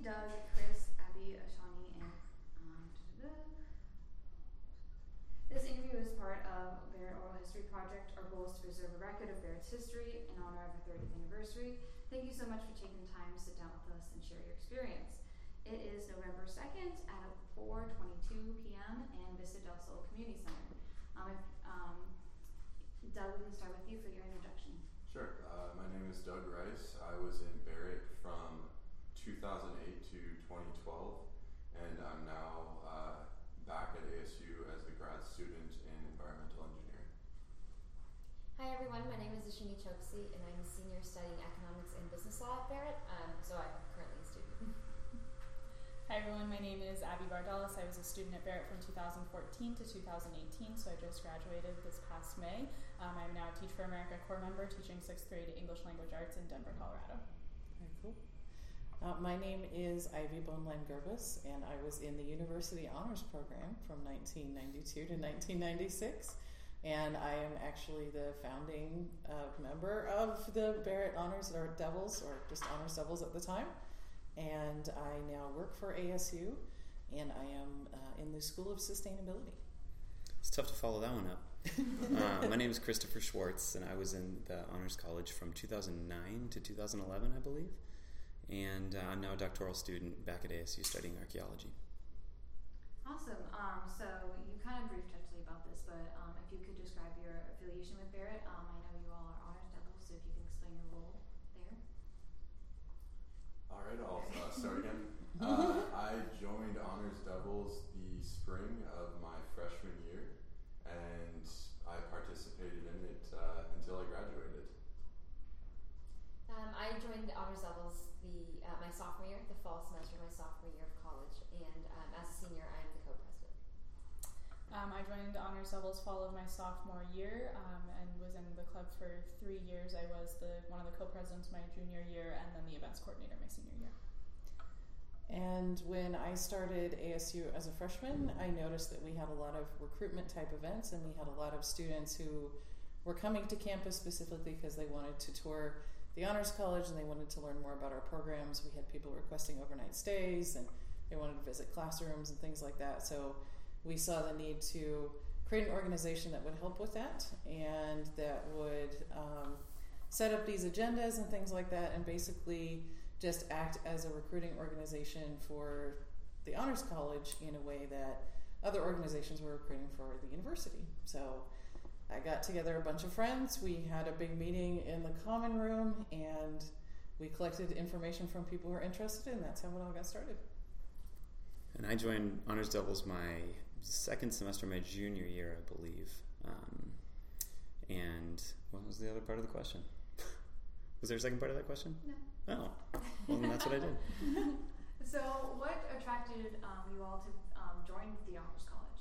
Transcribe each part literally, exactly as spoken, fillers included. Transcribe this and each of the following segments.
Doug, Chris, Abby, Ashani, and um, this interview is part of Barrett Oral History Project. Our goal is to preserve a record of Barrett's history in honor of our thirtieth anniversary. Thank you so much for taking the time to sit down with us and share your experience. It is November second at four twenty-two p.m. in Vista del Sol Community Center. Um, if, um, Doug, we can start with you for your introduction. Sure. Uh, my name is Doug Rice. I was in Barrett from two thousand eight to twenty twelve, and I'm now uh, back at A S U as a grad student in environmental engineering. Hi everyone, my name is Ashini Choksi, and I'm a senior studying economics and business law at Barrett, um, so I'm currently a student. Hi everyone, my name is Abby Bardalis. I was a student at Barrett from two thousand fourteen to two thousand eighteen, so I just graduated this past May. Um, I'm now a Teach for America Corps member teaching sixth grade English Language Arts in Denver, Colorado. Very cool. Uh, my name is Ivy Boneland-Gerbis, and I was in the University Honors Program from nineteen ninety-two to nineteen ninety-six, and I am actually the founding uh, member of the Barrett Honors or Devils, or just Honors Devils at the time. And I now work for A S U, and I am uh, in the School of Sustainability. It's tough to follow that one up. uh, my name is Christopher Schwartz, and I was in the Honors College from two thousand nine to two thousand eleven, I believe. And uh, I'm now a doctoral student back at A S U studying archaeology. Awesome. Um, so you kind of briefed touched about this, but um, if you could describe your affiliation with Barrett. Um, I know you all are Honors Devils, so if you can explain your role there. All right, I'll uh, start again. Uh, I joined Honors Devils the spring of my freshman year, and I participated in it uh, until I graduated. Um, I joined the Honors Devils the uh, my sophomore year, the fall semester of my sophomore year of college, and um, as a senior, I am the co-president. Um, I joined Honors Devils fall of my sophomore year um, and was in the club for three years. I was the one of the co-presidents my junior year, and then the events coordinator my senior year. And when I started A S U as a freshman, I noticed that we had a lot of recruitment type events, and we had a lot of students who were coming to campus specifically because they wanted to tour the Honors College and they wanted to learn more about our programs. We had people requesting overnight stays, and they wanted to visit classrooms and things like that. So we saw the need to create an organization that would help with that, and that would um, set up these agendas and things like that, and basically just act as a recruiting organization for the Honors College in a way that other organizations were recruiting for the university. So I got together a bunch of friends. We had a big meeting in the common room, and we collected information from people who were interested, and that's how it all got started. And I joined Honors Devils my second semester, my junior year, I believe. Um, and what was the other part of the question? Was there a second part of that question? No. Oh, well, then that's what I did. So what attracted um, you all to um, join the Honors College?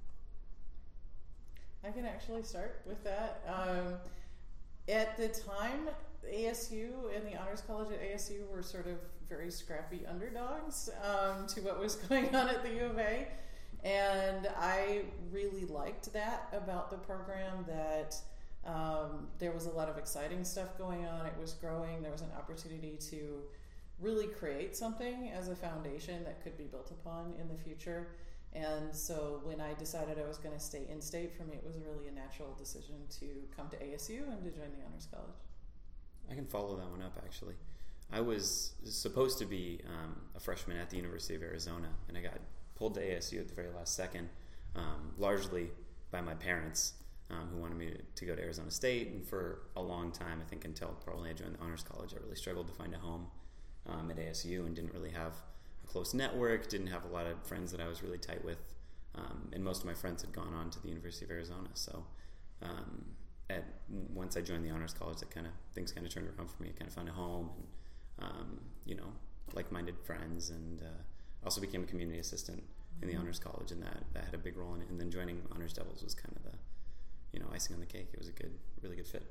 I can actually start with that. Um, at the time, A S U and the Honors College at A S U were sort of very scrappy underdogs um, to what was going on at the U of A. And I really liked that about the program, that um, there was a lot of exciting stuff going on. It was growing. There was an opportunity to really create something as a foundation that could be built upon in the future. And so when I decided I was going to stay in-state, for me it was really a natural decision to come to A S U and to join the Honors College. I can follow that one up, actually. I was supposed to be um, a freshman at the University of Arizona, and I got pulled to A S U at the very last second, um, largely by my parents, um, who wanted me to, to go to Arizona State. And for a long time, I think until probably I joined the Honors College, I really struggled to find a home um, at A S U and didn't really have a close network, didn't have a lot of friends that I was really tight with, um, and most of my friends had gone on to the University of Arizona. So um, at once I joined the Honors College, that kind of things kind of turned around for me. I kind of found a home, and um, you know, like-minded friends, and uh, also became a community assistant in the Honors College, and that, that had a big role in it. And then joining Honors Devils was kind of the, you know, icing on the cake. It was a good, really good fit.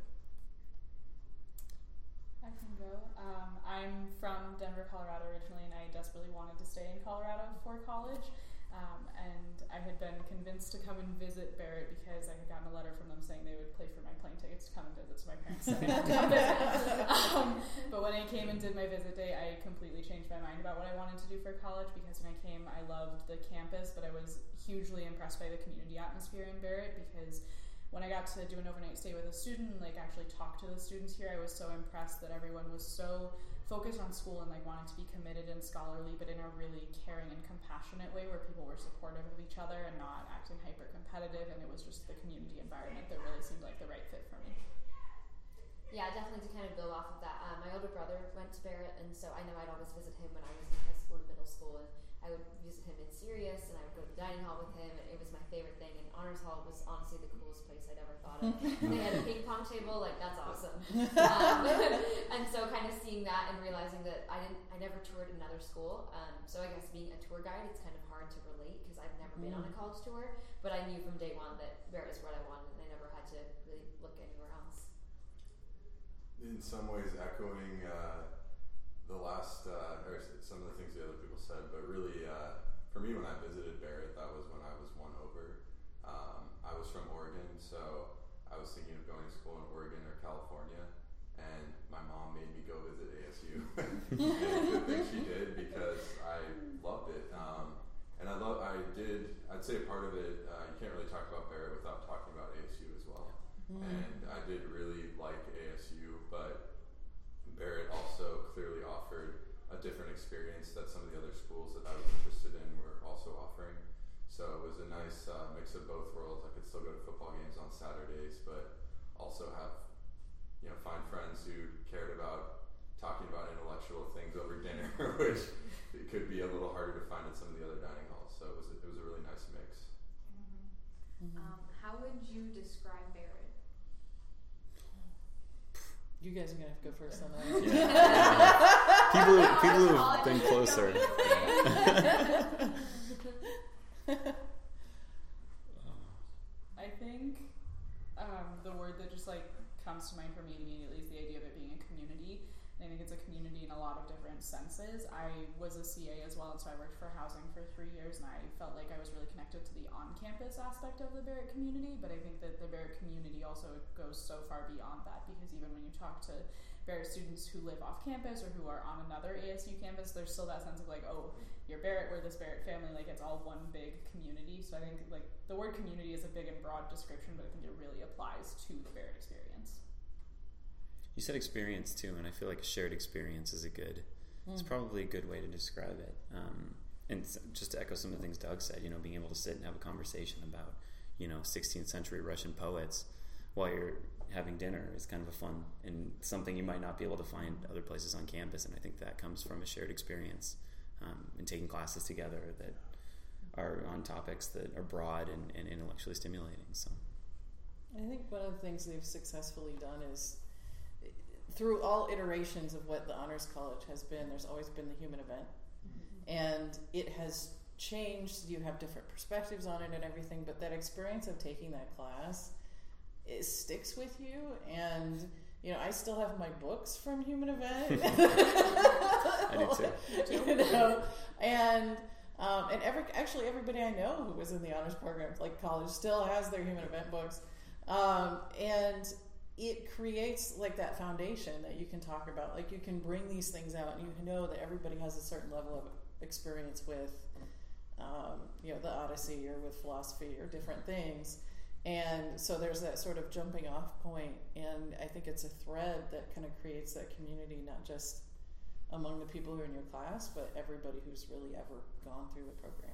I can go. Um, I'm from Denver, Colorado originally, and I desperately wanted to stay in Colorado for college. Um, and I had been convinced to come and visit Barrett because I had gotten a letter from them saying they would pay for my plane tickets to come and visit, so my parents said I could come visit. Um, but when I came and did my visit day, I completely changed my mind about what I wanted to do for college, because when I came, I loved the campus, but I was hugely impressed by the community atmosphere in Barrett, because when I got to do an overnight stay with a student and like actually talk to the students here, I was so impressed that everyone was so focused on school and like wanted to be committed and scholarly, but in a really caring and compassionate way where people were supportive of each other and not acting hyper competitive, and it was just the community environment that really seemed like the right fit for me. Yeah, definitely to kind of build off of that. Um, my older brother went to Barrett, and so I know I'd always visit him when I was in high school and middle school, and I would visit him in Sirius, and I would go to the dining hall with him, and it was my favorite thing, and Honors Hall was honestly the coolest place I'd ever thought of. They had a ping pong table, like that's awesome. Um, and so kind of seeing that and realizing that I didn't, I never toured another school, um, so I guess being a tour guide, it's kind of hard to relate because I've never been Mm. on a college tour, but I knew from day one that Barrett was what I wanted, and I never had to really look anywhere else. In some ways, echoing uh, the last, uh, or some of the things the other people said, but really, uh, for me, when I visited Barrett, that was when I was won over. Um, I was from Oregon, so I was thinking of going to school in Oregon or California, and my mom made me go visit A S U. And good thing she did, because I loved it. Um, and I love, I did, I'd say a part of it, uh, you can't really talk about Barrett without talking about A S U as well. Mm. And I did really like A S U, but Barrett also clearly offered a different experience that some of the other schools that I was interested in were also offering. So it was a nice uh, mix of both worlds. I could still go to football games on Saturdays, but also have, you know, find friends who cared about talking about intellectual things over dinner, which it could be a little harder to find at some of the other dining halls. So it was a, it was a really nice mix. Mm-hmm. Mhm. Um, how would you describe Barrett? You guys are gonna have to go first on that. Yeah. people, who, people who've been closer. I think um, the word that just like comes to mind for me immediately is the idea of it being a community. And I think it's a community in a lot of different senses. I was a C A as well, and so I worked for housing for three years, and I felt like I was really connected to the on-campus aspect of the Barrett community, but I think that the Barrett community also goes so far beyond that, because even when you talk to Barrett students who live off campus or who are on another A S U campus, there's still that sense of like, oh, you're Barrett, we're this Barrett family, like it's all one big community. So I think like the word community is a big and broad description, but I think it really applies to the Barrett experience. You said experience too, and I feel like a shared experience is a good, mm. it's probably a good way to describe it. Um, and just to echo some of the things Doug said, you know, being able to sit and have a conversation about, you know, sixteenth century Russian poets while you're having dinner is kind of a fun and something you might not be able to find other places on campus. And I think that comes from a shared experience um, and taking classes together that are on topics that are broad and, and intellectually stimulating. So I think one of the things they've successfully done is, through all iterations of what the Honors College has been, there's always been the human event. Mm-hmm. And it has changed. You have different perspectives on it and everything, but that experience of taking that class, it sticks with you. And, you know, I still have my books from human event. I do too. You know, and um, and every actually everybody I know who was in the honors program, like college, still has their human event books. Um, and it creates like that foundation that you can talk about. Like you can bring these things out, and you know that everybody has a certain level of experience with, um, you know, the Odyssey or with philosophy or different things. And so there's that sort of jumping off point, and I think it's a thread that kind of creates that community, not just among the people who are in your class, but everybody who's really ever gone through the program.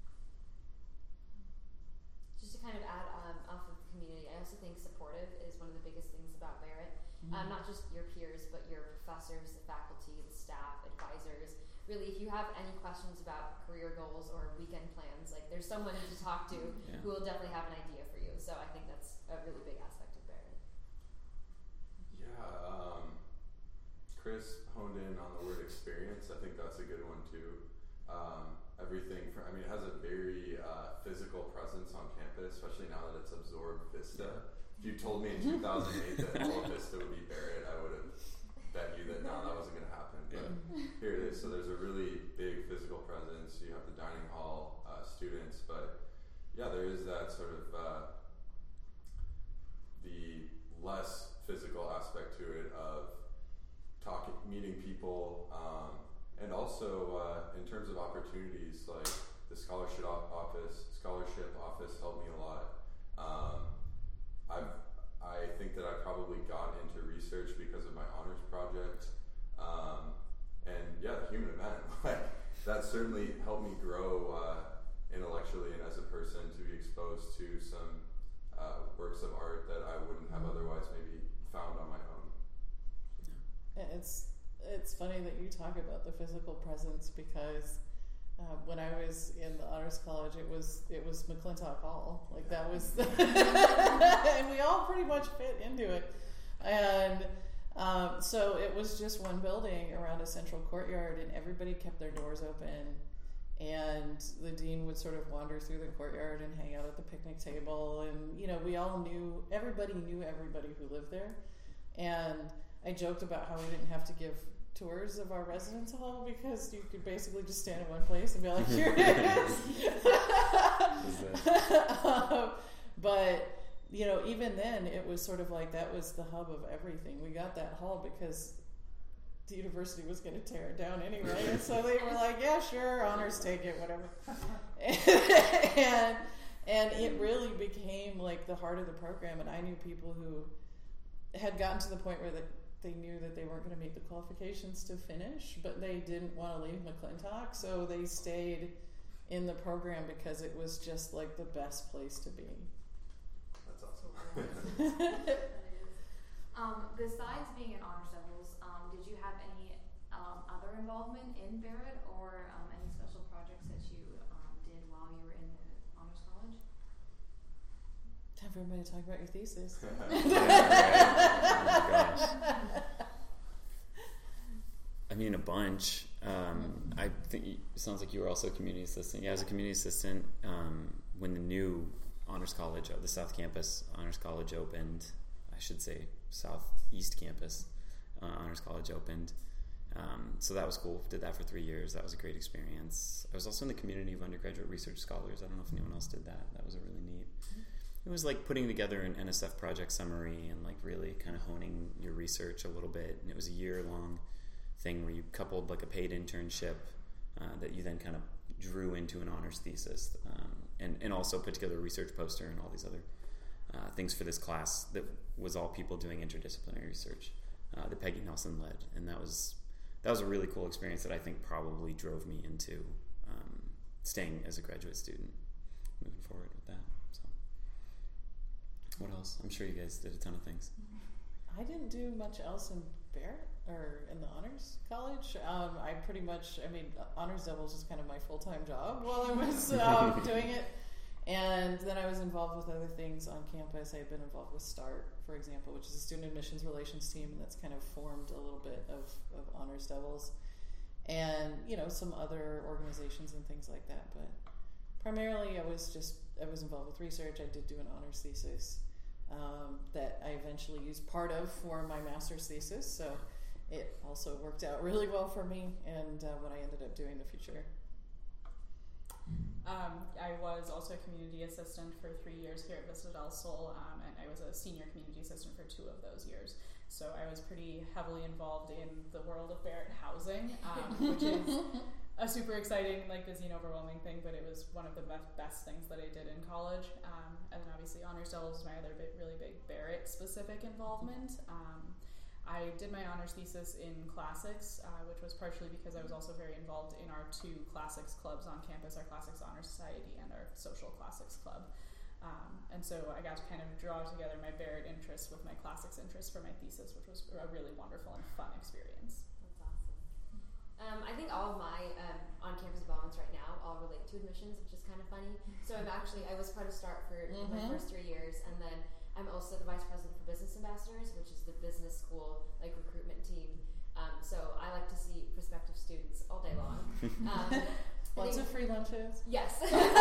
Just to kind of add um, off of the community, I also think supportive is one of the biggest things about Barrett. Mm-hmm. Um, not just your peers, but your professors, the faculty, the staff, advisors. Really, if you have any questions about career goals or weekend plans, like there's someone to talk to yeah. who will definitely have an idea for you. So I think that's a really big aspect of Barrett. Yeah, um, Chris honed in on the word experience. I think that's a good one too. Um, everything from, I mean, it has a very uh, physical presence on campus, especially now that it's absorbed Vista. If you told me in two thousand eight that all of Vista would be Barrett, I would have bet you that no, that wasn't going to happen. But yeah. Here it is. So there's a really big physical presence. You have the dining hall, uh, student yeah, there is that sort of uh, the less physical aspect to it of talking, meeting people, um, and also uh, in terms of opportunities, like the scholarship office, scholarship office helped me a lot. Um, I've, I think that I probably got into research because of my honors project, um, and yeah, the human event, like that certainly helped me grow uh, intellectually and as a person to be exposed to some uh, works of art that I wouldn't have otherwise maybe found on my own. And it's it's funny that you talk about the physical presence because uh, when I was in the honors college, it was it was McClintock Hall, like that was, and we all pretty much fit into it, and um, so it was just one building around a central courtyard, and everybody kept their doors open, and the dean would sort of wander through the courtyard and hang out at the picnic table, and you know we all knew everybody knew everybody who lived there, and I joked about how we didn't have to give tours of our residence hall because you could basically just stand in one place and be like, here it is. um, but, you know, even then it was sort of like that was the hub of everything. We got that hall because the university was going to tear it down anyway. And so they were like, yeah, sure, honors, take it, whatever. and, and it really became like the heart of the program. And I knew people who had gotten to the point where the they knew that they weren't going to meet the qualifications to finish, but they didn't want to leave McClintock, so they stayed in the program because it was just like the best place to be. That's awesome. That is. Um, besides being in Honors Devils, um, did you have any um, other involvement in Barrett or um, any special projects that you um, did while you were in the Honors College? Time for everybody to talk about your thesis. Oh my gosh. I mean, a bunch. Um, I think it sounds like you were also a community assistant. Yeah, I was a community assistant um, when the new Honors College, the South Campus Honors College opened. I should say Southeast Campus uh, Honors College opened. Um, so that was cool. Did that for three years. That was a great experience. I was also in the community of undergraduate research scholars. I don't know if anyone else did that. That was a really neat. It was like putting together an N S F project summary and like really kind of honing your research a little bit. And it was a year long thing where you coupled like a paid internship uh, that you then kind of drew into an honors thesis, um, and, and also put together a research poster and all these other uh, things for this class that was all people doing interdisciplinary research uh, that Peggy Nelson led. And that was that was a really cool experience that I think probably drove me into um, staying as a graduate student moving forward with that. So what else? I'm sure you guys did a ton of things. I didn't do much else in Barrett or in the honors college. Um, I pretty much, I mean, Honors Devils was kind of my full-time job while I was um, doing it. And then I was involved with other things on campus. I had been involved with START, for example, which is a student admissions relations team, and that's kind of formed a little bit of, of Honors Devils. And, you know, some other organizations and things like that. But primarily I was just, I was involved with research. I did do an honors thesis. Um, that I eventually used part of for my master's thesis, so it also worked out really well for me and uh, what I ended up doing in the future. Um, I was also a community assistant for three years here at Vista del Sol, um, and I was a senior community assistant for two of those years. So I was pretty heavily involved in the world of Barrett housing, um, which is a super exciting, like busy and overwhelming thing, but it was one of the best, best things that I did in college. Um, and then obviously Honors Devils was my other big, really big Barrett-specific involvement. Um, I did my honors thesis in classics, uh, which was partially because I was also very involved in our two classics clubs on campus, our Classics Honor Society and our Social Classics Club. Um, and so I got to kind of draw together my Barrett interests with my classics interests for my thesis, which was a really wonderful and fun experience. That's awesome. Um, I think all of my um, on-campus involvements right now all relate to admissions, which is kind of funny. So I'm actually, I was part of START for mm-hmm. my first three years, and then I'm also the vice president for Business Ambassadors, which is the business school like recruitment team. Um, so I like to see prospective students all day long. Um, Lots of free lunches. Yes.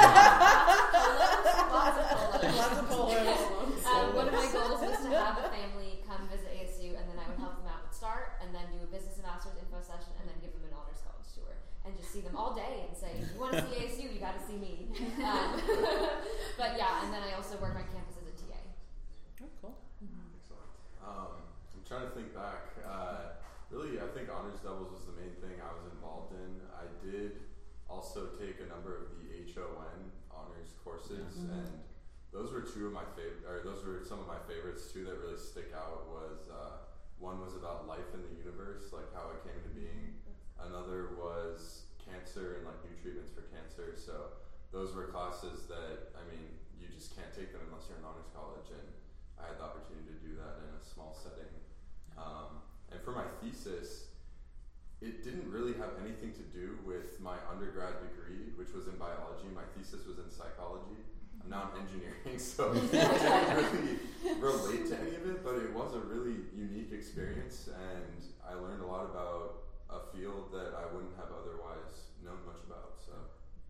Lots of polos. Lots of polos. Um, one of my goals was to have a family come visit A S U, and then I would help them out with START, and then do a Business Ambassadors info session, and then give them an honors college tour, and just see them all day and say, if you want to see A S U, you got to see me. Um, But yeah, and then I also work on campus as a T A. Oh, cool. Excellent. Um, I'm trying to think back. Uh, really, I think Honors Doubles was the main thing I was involved in. I did also take a number of the H O N honors courses, Mhm. and those were two of my favorite, or those were some of my favorites. Two that really stick out was uh, one was about life in the universe, like how it came into being. Another was cancer and like new treatments for cancer. So those were classes that, I mean, you just can't take them unless you're in honors college, and I had the opportunity to do that in a small setting. Um, and for my thesis, it didn't really have anything to do with my undergrad degree, which was in biology. My thesis was in psychology. I'm now in engineering, so it didn't really relate to any of it, but it was a really unique experience, and I learned a lot about a field that I wouldn't have otherwise known much about. So,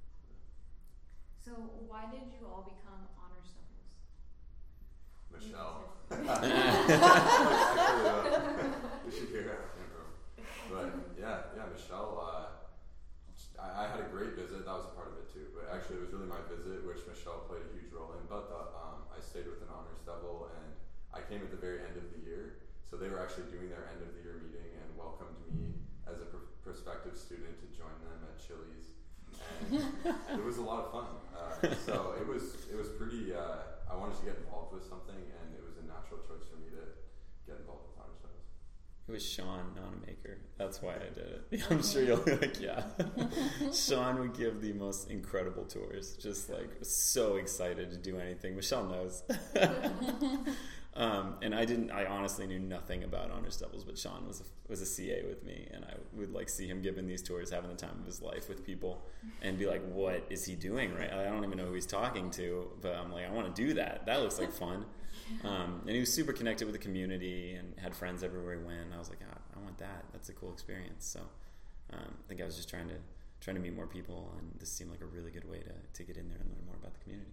So why did you all become honors doubles? Michelle. Actually, uh, we should hear that. But yeah, yeah, Michelle, uh, I, I had a great visit. That was a part of it too. But actually, it was really my visit, which Michelle played a huge role in. But the, um, I stayed with an honors double, and I came at the very end of the year. So they were actually doing their end of the year meeting and welcomed me as a pr- prospective student to join them at Chili's, and it was a lot of fun. Uh, so it was it was pretty. Uh, I wanted to get involved with something, and it was a natural choice for me to get involved with honors doubles. It was Sean Nonamaker. That's why I did it. I'm sure you'll be like, yeah. Sean would give the most incredible tours. Just like so excited to do anything. Michelle knows. um, and I didn't. I honestly knew nothing about honors doubles, but Sean was a, was a C A with me, and I would like see him giving these tours, having the time of his life with people, and be like, "What is he doing? Right? I don't even know who he's talking to, but I'm like, I want to do that. That looks like fun." Um, and he was super connected with the community and had friends everywhere he went. I was like, oh, I want that. That's a cool experience. So um, I think I was just trying to trying to meet more people, and this seemed like a really good way to, to get in there and learn more about the community.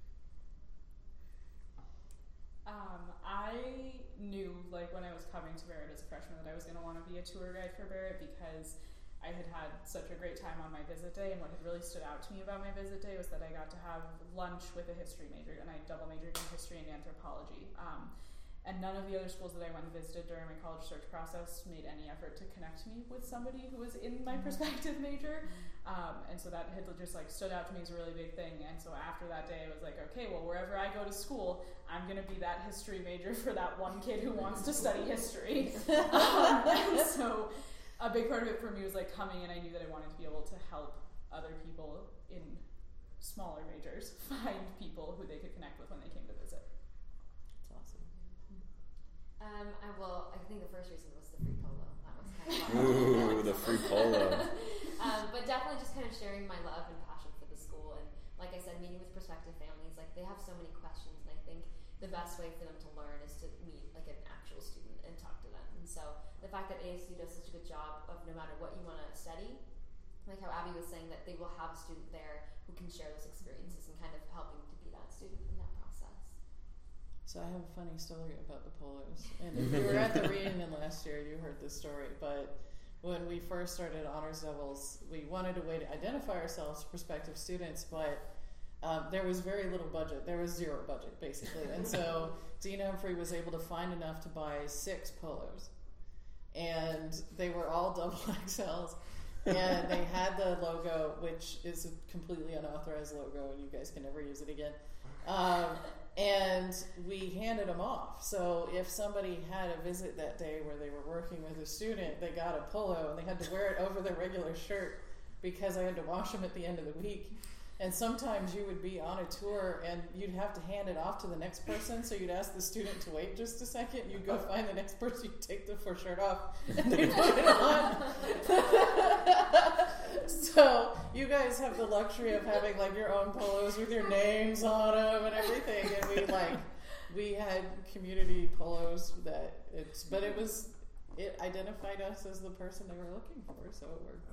Um, I knew, like, when I was coming to Barrett as a freshman that I was going to want to be a tour guide for Barrett because I had had such a great time on my visit day, and what had really stood out to me about my visit day was that I got to have lunch with a history major, and I double majored in history and anthropology. Um, and none of the other schools that I went and visited during my college search process made any effort to connect me with somebody who was in my prospective major. Um, and so that had just like stood out to me as a really big thing. And so after that day, I was like, okay, well, wherever I go to school, I'm going to be that history major for that one kid who wants to study history. um, and so a big part of it for me was like coming, and I knew that I wanted to be able to help other people in smaller majors find people who they could connect with when they came to visit. That's awesome. Um, I, well, I think the first reason was the free polo. That was kind of fun. Ooh, the free polo. um, but definitely just kind of sharing my love and passion for the school, and like I said, meeting with prospective families. Like, they have so many questions, and I think the best way for them to learn is to meet like an actual student and talk to them. And so the fact that A S U does such a good job of no matter what you want to study, like how Abby was saying, that they will have a student there who can share those experiences and kind of helping to be that student in that process. So I have a funny story about the polos. And if you were at the reunion last year, you heard this story. But when we first started Honors Doubles, we wanted a way to identify ourselves, prospective students, but um, there was very little budget. There was zero budget, basically. And so Dean Humphrey was able to find enough to buy six polos. And they were all double X Ls. And they had the logo, which is a completely unauthorized logo, and you guys can never use it again. Um, and we handed them off. So if somebody had a visit that day where they were working with a student, they got a polo, and they had to wear it over their regular shirt because I had to wash them at the end of the week. And sometimes you would be on a tour and you'd have to hand it off to the next person, so you'd ask the student to wait just a second, you'd go find the next person, you'd take the first shirt off, and they'd put it on. So you guys have the luxury of having like your own polos with your names on them and everything, and we like, we had community polos that it's, but it was, it identified us as the person they were looking for, so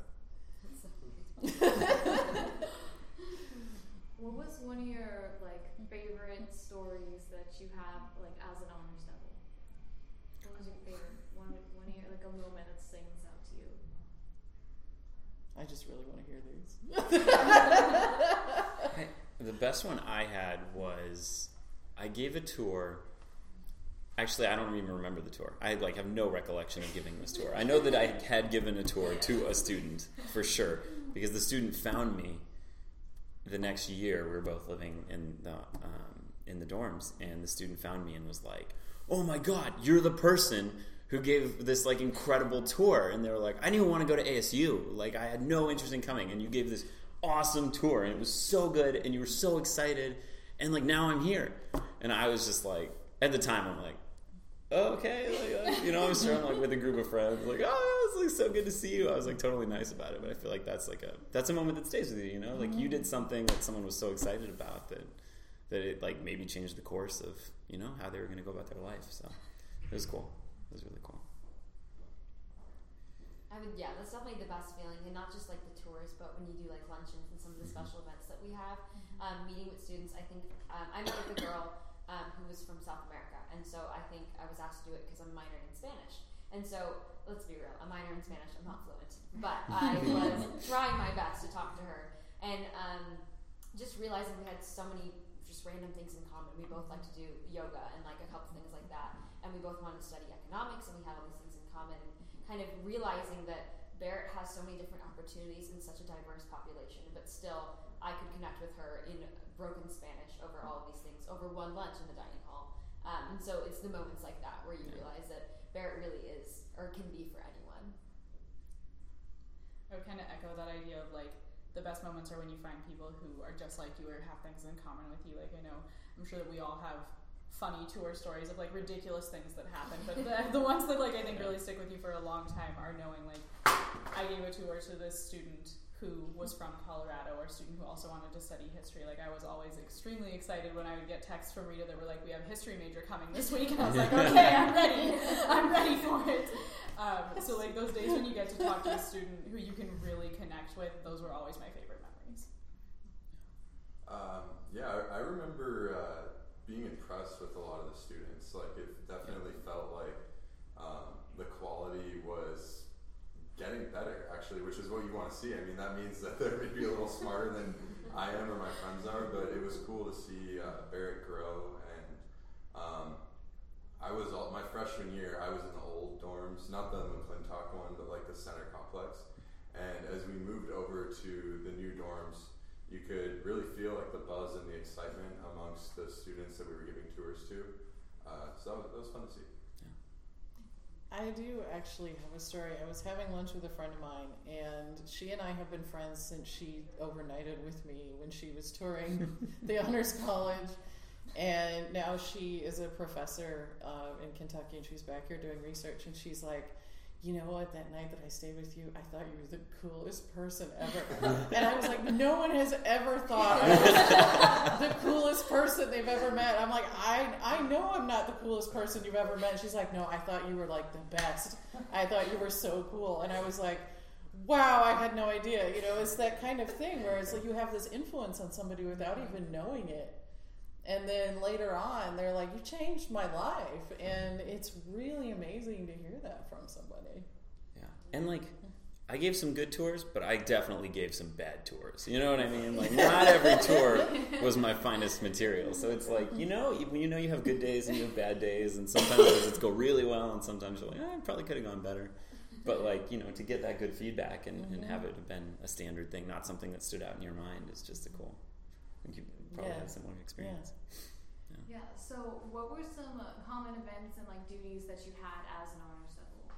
it worked. What was one of your like favorite stories that you have like as an honors double? What was your favorite one? One of your, like a moment that stands out to you? I just really want to hear these. I, The best one I had was I gave a tour. Actually, I don't even remember the tour. I like have no recollection of giving this tour. I know that I had given a tour to a student for sure because the student found me the next year. We were both living in the um, in the dorms, and the student found me and was like, "Oh my God, you're the person who gave this like incredible tour." And they were like, "I didn't even want to go to A S U. Like, I had no interest in coming, and you gave this awesome tour, and it was so good, and you were so excited, and like now I'm here." And I was just like, at the time, I'm like, oh, okay, like, like, you know, I was sharing like with a group of friends, like, oh, it's like so good to see you. I was like totally nice about it, but I feel like that's like a that's a moment that stays with you, you know, like you did something that someone was so excited about that that it like maybe changed the course of, you know, how they were going to go about their life. So it was cool. It was really cool. I would, yeah, that's definitely the best feeling, and not just like the tours, but when you do like luncheons and some of the Mm-hmm. special events that we have, um, meeting with students. I think um, I met with a girl um, who was from South America, and so I think I was asked to do it because I'm minoring in Spanish. And so let's be real, a minor in Spanish, I'm not fluent, but I was trying my best to talk to her, and um, just realizing we had so many just random things in common. We both like to do yoga and like a couple things like that, and we both wanted to study economics, and we had all these things in common. Kind of realizing that Barrett has so many different opportunities in such a diverse population, but still I could connect with her in broken Spanish over all of these things, over one lunch in the dining hall. Um, and so it's the moments like that where you realize that Barrett really is, or can be for anyone. I would kind of echo that idea of like the best moments are when you find people who are just like you or have things in common with you. Like I know, I'm sure that we all have funny tour stories of like ridiculous things that happen, but the, the ones that like I think really stick with you for a long time are knowing like I gave a tour to this student who was from Colorado, or a student who also wanted to study history. Like I was always extremely excited when I would get texts from Rita that were like, "We have a history major coming this week," and I was like, "Okay, I'm ready. I'm ready for it." Um, so like those days when you get to talk to a student who you can really connect with, those were always my favorite memories. Um, yeah, I, I remember uh, being impressed with a lot of the students. Like it definitely felt like um, the quality was getting better, actually, which is what you want to see. I mean, that means that they're maybe a little smarter than I am or my friends are, but it was cool to see uh, Barrett grow. And um, I was all, my freshman year, I was in the old dorms, not the McClintock one, but like the center complex. And as we moved over to the new dorms, you could really feel like the buzz and the excitement amongst the students that we were giving tours to. Uh, so that was, that was fun to see. I do actually have a story. I was having lunch with a friend of mine, and she and I have been friends since she overnighted with me when she was touring the honors college. And now she is a professor uh, in Kentucky, and she's back here doing research. And she's like, "You know what, that night that I stayed with you, I thought you were the coolest person ever." And I was like, no one has ever thought I was the coolest person they've ever met. I'm like, I I know I'm not the coolest person you've ever met. And she's like, "No, I thought you were like the best. I thought you were so cool." And I was like, wow, I had no idea. You know, it's that kind of thing where it's like you have this influence on somebody without even knowing it. And then later on, they're like, "You changed my life." And it's really amazing to hear that from somebody. Yeah. And like, I gave some good tours, but I definitely gave some bad tours. You know what I mean? Like, not every tour was my finest material. So it's like, you know, you, you know you have good days and you have bad days, and sometimes visits go really well, and sometimes you're like, oh, I probably could have gone better. But like, you know, to get that good feedback and, mm-hmm. and have it have been a standard thing, not something that stood out in your mind, is just a cool. I think you probably yeah. had a similar experience. Yeah. yeah. So, what were some uh, common events and like duties that you had as an honors double?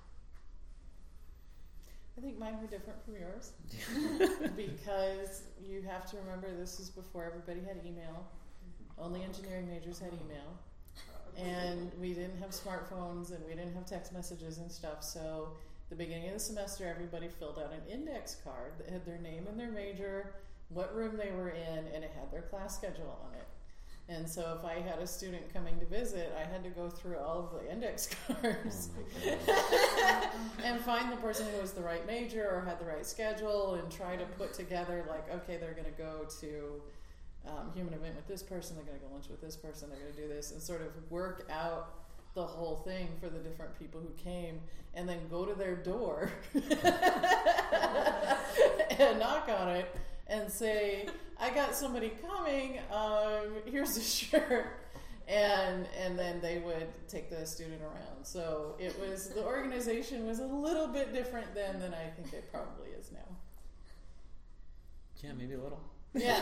I think mine were different from yours because you have to remember this is before everybody had email. Only engineering majors had email, and we didn't have smartphones and we didn't have text messages and stuff. So, the beginning of the semester, everybody filled out an index card that had their name and their major, what room they were in, and it had their class schedule on it. And so if I had a student coming to visit, I had to go through all of the index cards oh and find the person who was the right major or had the right schedule and try to put together like, okay, they're going to go to um, human event with this person, they're going to go lunch with this person, they're going to do this, and sort of work out the whole thing for the different people who came, and then go to their door and knock on it and say, I got somebody coming, um, here's a shirt. And and then they would take the student around. So it was, the organization was a little bit different then than I think it probably is now. Yeah, maybe a little. Yeah.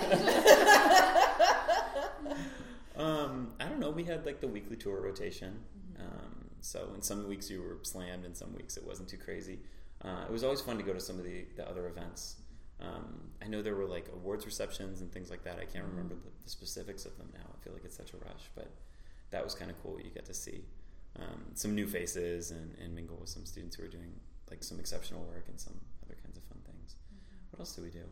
um, I don't know. We had like the weekly tour rotation. Um, so in some weeks you were slammed, in some weeks it wasn't too crazy. Uh, it was always fun to go to some of the, the other events. Um, I know there were like awards receptions and things like that. I can't remember the, the specifics of them now. I feel like it's such a rush, but that was kind of cool. You get to see um, some new faces and, and mingle with some students who are doing like some exceptional work and some other kinds of fun things. Mm-hmm. What else do we do?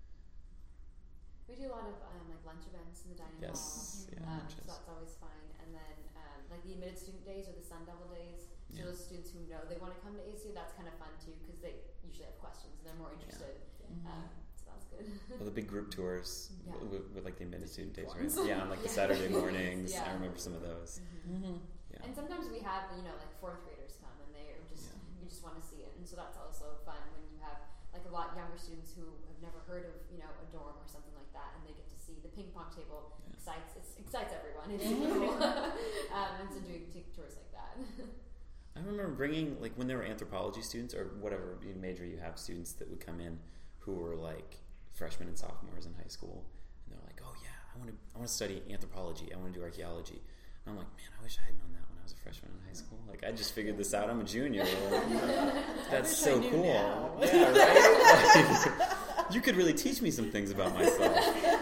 We do a lot of um, like lunch events in the dining yes. hall. Yeah, um, lunches. So that's always fun. And then um, like the admitted student days or the Sun Devil days. So Yeah. those students who know they want to come to A C U, that's kind of fun too because they usually have questions and they're more interested. Mm-hmm. Um, so that's good. Well, the big group tours Yeah. with, with like the admitted student days, right? ones. Yeah, on like the Yeah. Saturday mornings. Yeah. I remember some of those. Mm-hmm. Yeah. And sometimes we have, you know, like fourth graders come and they are just, Yeah. you just want to see it. And so that's also fun when you have like a lot younger students who have never heard of, you know, a dorm or something like that and they get to see the ping pong table. Yeah. Excites, it excites everyone. It's super cool. um, and so doing t- tours like that. I remember bringing, like, when there were anthropology students or whatever major you have, students that would come in who were like freshmen and sophomores in high school, and they're like, "Oh yeah, I want to, I want to study anthropology. I want to do archaeology." And I'm like, "Man, I wish I had known that when I was a freshman in high school. Like, I just figured this out. I'm a junior. Like, that's wish so I knew cool. now. Yeah, right? Like, you could really teach me some things about myself."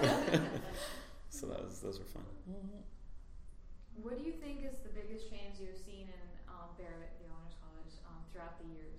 So that was, those were fun. Mm-hmm. What do you think is the biggest change you've seen in um, Barrett, the Honors College, um, throughout the years?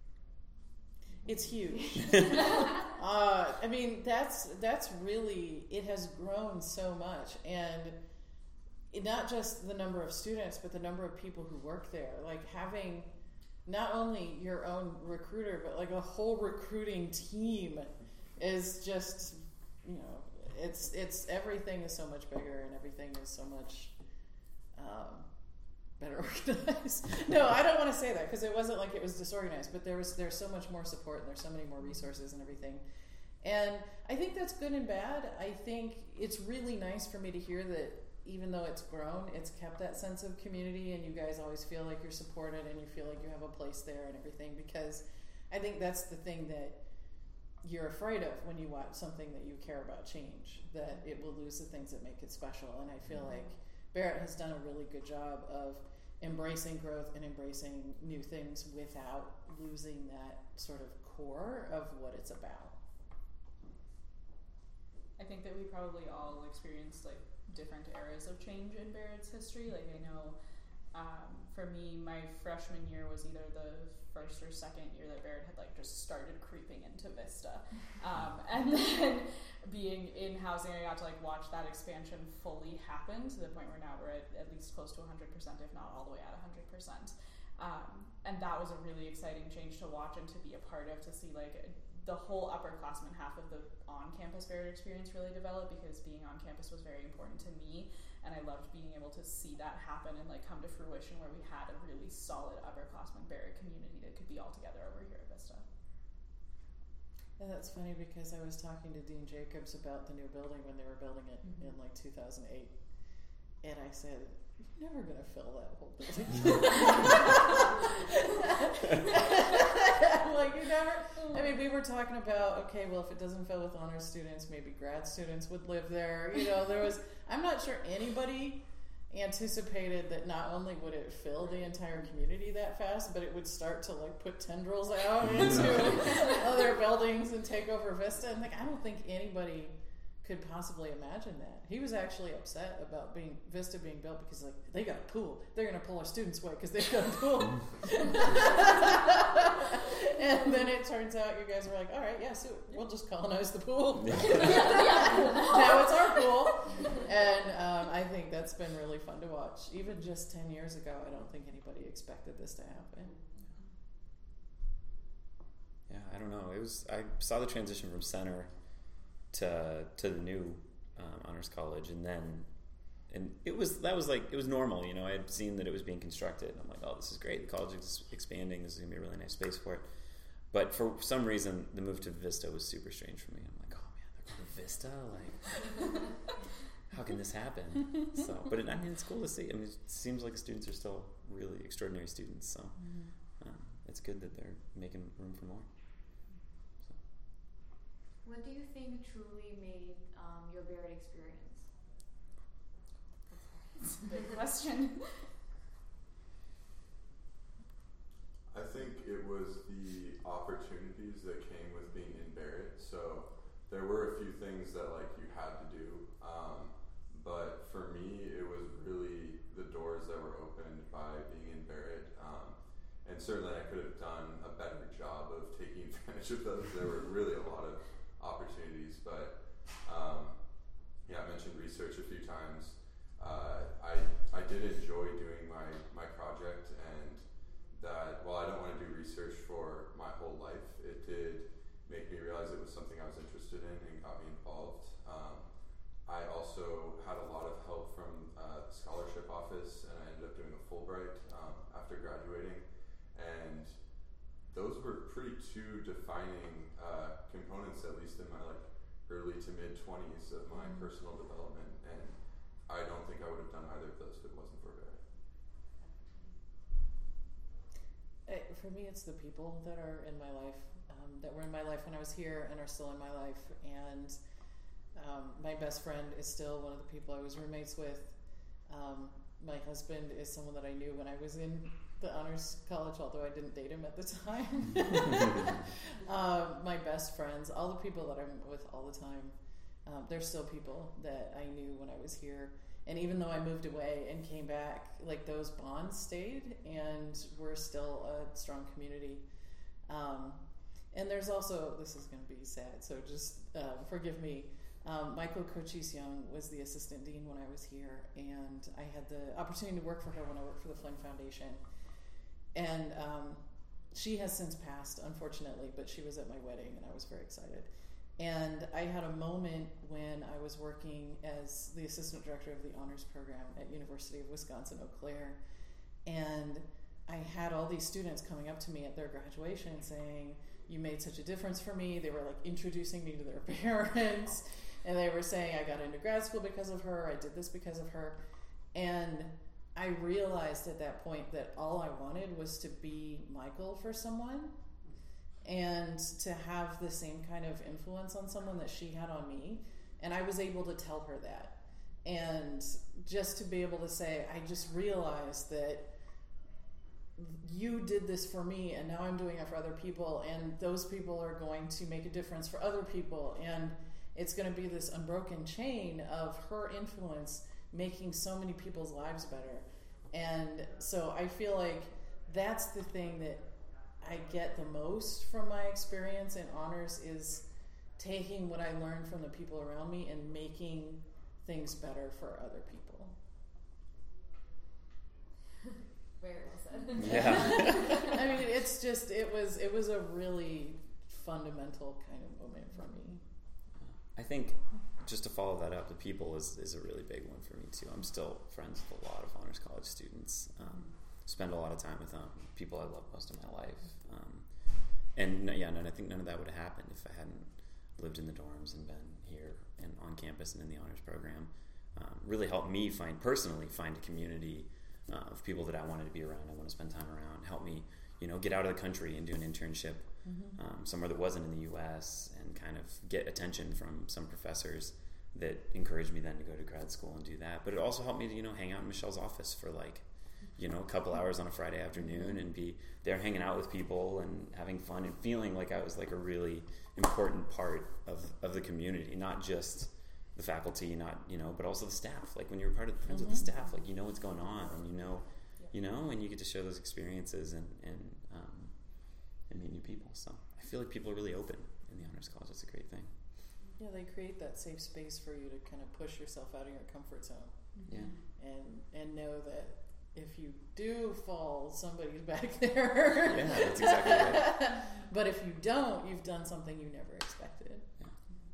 It's huge. uh, I mean, that's that's really, it has grown so much, and it, not just the number of students, but the number of people who work there. Like having not only your own recruiter, but like a whole recruiting team is just, you know, it's it's everything is so much bigger, and everything is so much um, better organized. No, I don't want to say that because it wasn't like it was disorganized, but there was there's so much more support and there's so many more resources and everything. And I think that's good and bad. I think it's really nice for me to hear that even though it's grown, it's kept that sense of community and you guys always feel like you're supported and you feel like you have a place there and everything, because I think that's the thing that you're afraid of when you watch something that you care about change, that it will lose the things that make it special. And I feel like Barrett has done a really good job of embracing growth and embracing new things without losing that sort of core of what it's about. I think that we probably all experienced like different eras of change in Barrett's history. Like I know um, for me, my freshman year was either the first or second year that Barrett had like just started creeping into Vista. Um, and then being in housing, I got to like watch that expansion fully happen to the point where now we're at at least close to one hundred percent, if not all the way at one hundred percent. Um, and that was a really exciting change to watch and to be a part of, to see like the whole upperclassmen half of the on-campus Barrett experience really develop, because being on campus was very important to me, and I loved being able to see that happen and like come to fruition where we had a really solid upperclassmen Barrett community that could be all together over here at Vista. And that's funny because I was talking to Dean Jacobs about the new building when they were building it mm-hmm. in like two thousand eight, and I said, "You're never going to fill that whole building." Like, you never, I mean, we were talking about, okay, well, if it doesn't fill with honors students, maybe grad students would live there. You know, there was, I'm not sure anybody anticipated that not only would it fill the entire community that fast, but it would start to like put tendrils out into other buildings and take over Vista. And like, I don't think anybody could possibly imagine that. He was actually upset about being Vista being built because like, they got a pool. They're going to pull our students away because they've got a pool. And then it turns out you guys were like, all right, yeah, so we'll just colonize the pool. Now it's our pool. And um, I think that's been really fun to watch. Even just ten years ago, I don't think anybody expected this to happen. Yeah, I don't know. It was, I saw the transition from center to to the new um, honors college, and then and it was that was like it was normal, you know. I had seen that it was being constructed. I'm like, oh, this is great. The college is expanding. This is gonna be a really nice space for it. But for some reason, the move to Vista was super strange for me. I'm like, oh man, they're Vista, like how can this happen? So, but it, I mean, it's cool to see. I mean, it seems like the students are still really extraordinary students. So, Mm-hmm. um, it's good that they're making room for more. So. What do you think truly made um, your Barrett experience? That's a big question. I think it was the opportunities that came with being in Barrett. So there were a few things that like you had to do, um, but for me it was really the doors that were opened by being in Barrett, um, and certainly I could have done a better job of taking advantage of those. There were really a lot of opportunities, but um, yeah, I mentioned research a few times. Uh, I I did enjoy doing my my project, and that while I don't want to do research for my whole life, it did make me realize it was something I was interested in and got me involved. Um, I also had a lot of help from uh, the scholarship office, and I ended up doing a Fulbright um, after graduating, and those were pretty two defining uh, components, at least in my like early to mid twenties of my Mm-hmm. personal development, and I don't think I would have done either of those if it wasn't for Barrett. Uh, for me, it's the people that are in my life, um, that were in my life when I was here and are still in my life. And um, my best friend is still one of the people I was roommates with. Um, my husband is someone that I knew when I was in the honors college, although I didn't date him at the time. um, my best friends, all the people that I'm with all the time, um, they're still people that I knew when I was here. And even though I moved away and came back, like those bonds stayed, and we're still a strong community. Um, and there's also, this is going to be sad, so just uh, forgive me. Um, Michael Cochise Young was the assistant dean when I was here, and I had the opportunity to work for her when I worked for the Flynn Foundation. And um, she has since passed, unfortunately, but she was at my wedding, and I was very excited. And I had a moment when I was working as the assistant director of the honors program at University of Wisconsin-Eau Claire. And I had all these students coming up to me at their graduation saying, "You made such a difference for me." They were like introducing me to their parents. And they were saying, "I got into grad school because of her. I did this because of her." And I realized at that point that all I wanted was to be Michael for someone, and to have the same kind of influence on someone that she had on me. And I was able to tell her that. And just to be able to say, I just realized that you did this for me, and now I'm doing it for other people, and those people are going to make a difference for other people. And it's going to be this unbroken chain of her influence making so many people's lives better. And so I feel like that's the thing that I get the most from my experience in honors, is taking what I learned from the people around me and making things better for other people. Very well said. Yeah. I mean, it's just, it was, it was a really fundamental kind of moment for me. I think just to follow that up, the people is, is a really big one for me too. I'm still friends with a lot of honors college students. Um, spend a lot of time with them, people I love most of my life. Um, and yeah, and I think none of that would have happened if I hadn't lived in the dorms and been here and on campus and in the honors program. Um, really helped me find, personally, find a community uh, of people that I wanted to be around, I want to spend time around, help me, you know, get out of the country and do an internship mm-hmm. um, somewhere that wasn't in the U S, and kind of get attention from some professors that encouraged me then to go to grad school and do that. But it also helped me to, you know, hang out in Michelle's office for like, you know, a couple hours on a Friday afternoon and be there hanging out with people and having fun and feeling like I was like a really important part of, of the community, not just the faculty, not, you know, but also the staff. Like when you're part of the friends mm-hmm. with the staff, like you know what's going on, and you know, yeah. you know, and you get to share those experiences and, and, um, and meet new people. So I feel like people are really open in the honors college. It's a great thing. Yeah, they create that safe space for you to kind of push yourself out of your comfort zone. Yeah. And, and know that if you do fall, somebody's back there. Yeah, that's exactly right. But if you don't, you've done something you never expected. Yeah.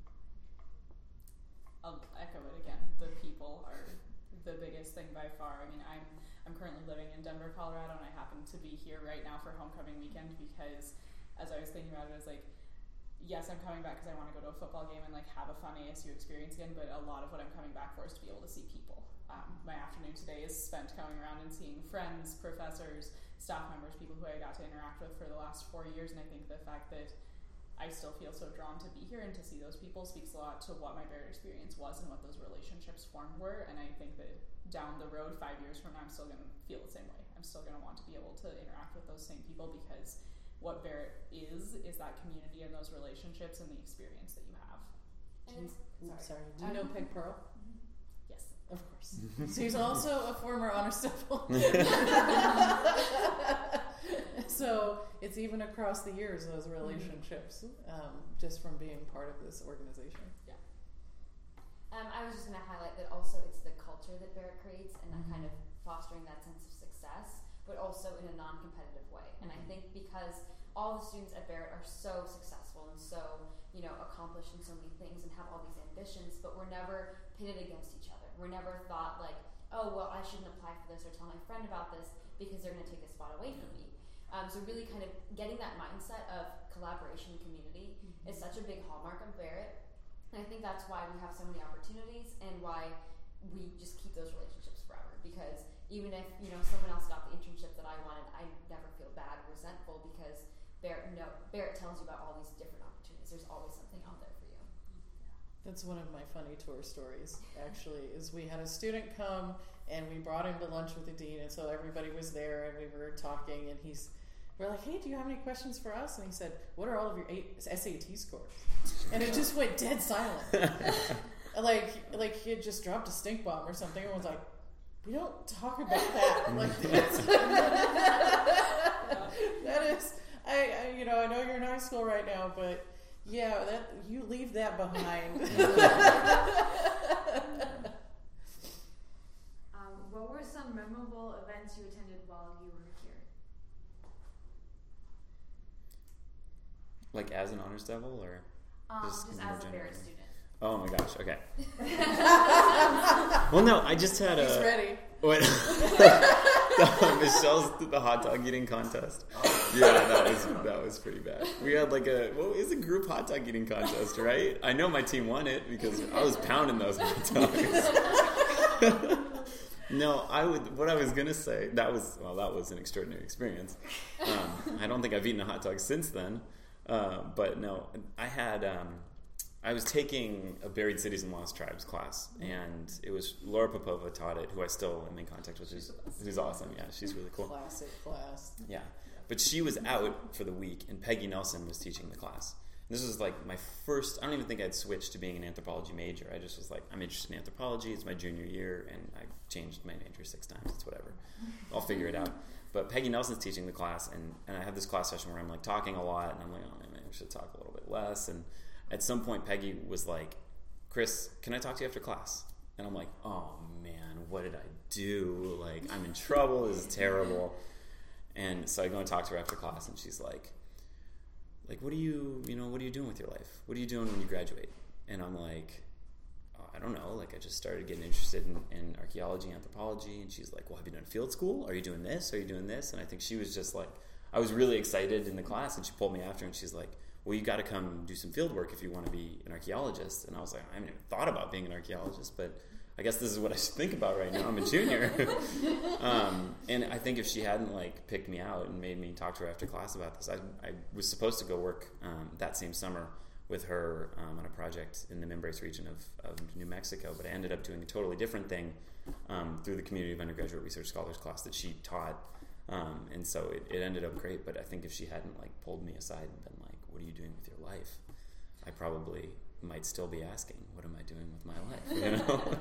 I'll echo it again. The people are the biggest thing by far. I mean, I'm I'm currently living in Denver, Colorado, and I happen to be here right now for homecoming weekend because, as I was thinking about it, I was like, yes, I'm coming back because I want to go to a football game and like have a fun A S U experience again, but a lot of what I'm coming back for is to be able to see people. Um, my afternoon today is spent going around and seeing friends, professors, staff members, people who I got to interact with for the last four years, and I think the fact that I still feel so drawn to be here and to see those people speaks a lot to what my Barrett experience was and what those relationships formed were, and I think that down the road, five years from now, I'm still going to feel the same way. I'm still going to want to be able to interact with those same people because what Barrett is, is that community and those relationships and the experience that you have. And it's, Oops, sorry. sorry. Do you know Peg Pearl? Yes. Of course. She's also a former honor student. So it's even across the years, those relationships, um, just from being part of this organization. Yeah. Um, I was just going to highlight that also it's the culture that Barrett creates and that kind of fostering that sense of success, but also in a non-competitive way. And I think because all the students at Barrett are so successful and so, you know, accomplished in so many things and have all these ambitions, but we're never pitted against each other. We're never thought like, oh, well, I shouldn't apply for this or tell my friend about this because they're going to take this spot away from me. Um, so really kind of getting that mindset of collaboration and community mm-hmm. is such a big hallmark of Barrett. And I think that's why we have so many opportunities and why we just keep those relationships forever. Because even if, you know, someone else got the internship that I wanted, I never feel bad or resentful because Barrett, no, Barrett tells you about all these different opportunities. There's always something out there for you. That's one of my funny tour stories, actually, is we had a student come and we brought him to lunch with the dean, and so everybody was there and we were talking, and he's, we're like, hey, do you have any questions for us? And he said, what are all of your S A T scores? And it just went dead silent. like like he had just dropped a stink bomb or something. Everyone's like, we don't talk about that. Like that's, that is, I, I, you know, I know you're in high school right now, but yeah, that you leave that behind. um, what were some memorable events you attended while you were here? Like as an honors devil, or Um, just, just more as a generally? Barrett student. Oh my gosh. Okay. Well, no, I just had a. He's ready. What? Michelle's the hot dog eating contest. Yeah, that was that was pretty bad. We had like a what is a group hot dog eating contest, right? I know my team won it because I was pounding those hot dogs. No, I would. What I was gonna say that was well, that was an extraordinary experience. Um, I don't think I've eaten a hot dog since then. Uh, but no, I had. Um, I was taking a Buried Cities and Lost Tribes class, and it was Laura Popova taught it, who I still am in contact with. Who's, who's awesome. Yeah, she's really cool. Classic class. Yeah, but she was out for the week, and Peggy Nelson was teaching the class. And this was like my first. I don't even think I'd switched to being an anthropology major. I just was like, I'm interested in anthropology. It's my junior year, and I changed my major six times. It's whatever. I'll figure it out. But Peggy Nelson's teaching the class, and, and I have this class session where I'm like talking a lot, and I'm like, oh man, maybe I should talk a little bit less. And at some point, Peggy was like, Chris, can I talk to you after class? And I'm like, oh man, what did I do? Like, I'm in trouble. This is terrible. And so I go and talk to her after class, and she's like, like, what are you, you know, what are you doing with your life? What are you doing when you graduate? And I'm like, oh, I don't know. Like, I just started getting interested in, in archaeology, anthropology. And she's like, well, have you done field school? Are you doing this? Are you doing this? And I think she was just like, I was really excited in the class, and she pulled me after, and she's like, well, you got to come do some field work if you want to be an archaeologist. And I was like, I haven't even thought about being an archaeologist, but I guess this is what I should think about right now. I'm a junior. um, and I think if she hadn't like picked me out and made me talk to her after class about this, I, I was supposed to go work um, that same summer with her um, on a project in the Mimbres region of, of New Mexico, but I ended up doing a totally different thing um, through the Community of Undergraduate Research Scholars class that she taught. Um, and so it, it ended up great, but I think if she hadn't like pulled me aside and been like, what are you doing with your life? I probably might still be asking, what am I doing with my life? You know?